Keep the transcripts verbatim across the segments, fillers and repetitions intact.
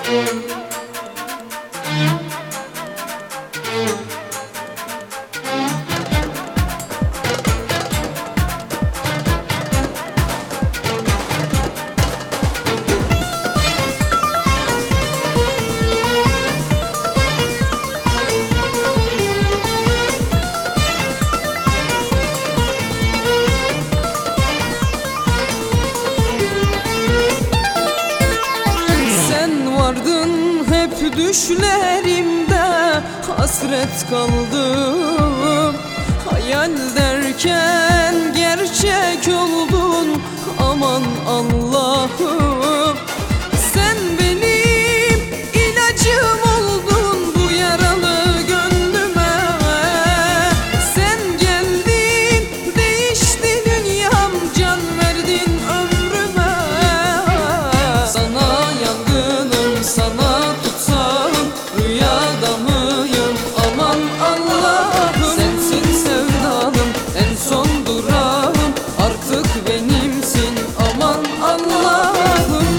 Düşlerimde hasret kaldım. Hayal derken gerçek oldun. Aman Allah'ım, sen benim ilacım oldun bu yaralı gönlüme. Sen geldin, değişti dünyam, can verdin ömrüme. Sana yangınım, sana rüyada mıyım? Aman Allah'ım, sensin sevdalım, en son durağım, artık benimsin. Aman Allah'ım.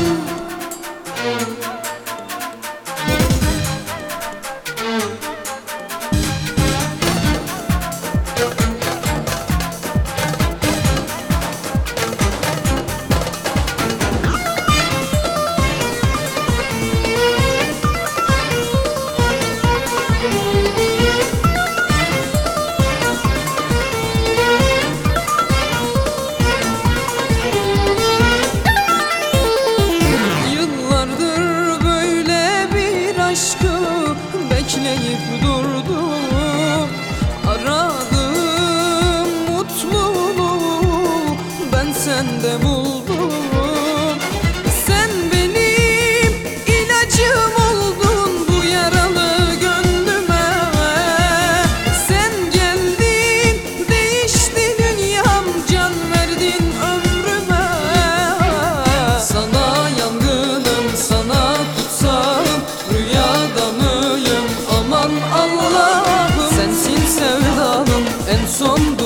Bekleyip durdum, aradım mutluluğu, ben sende buldum. Sen benim ilacım oldun bu yaralı gönlüme. Sen geldin, değişti dünyam, can verdin ömrüme. Sana yangınım, sana tutsam, rüyada mıyım? Aman Allah'ım, sensin sevdalım, en son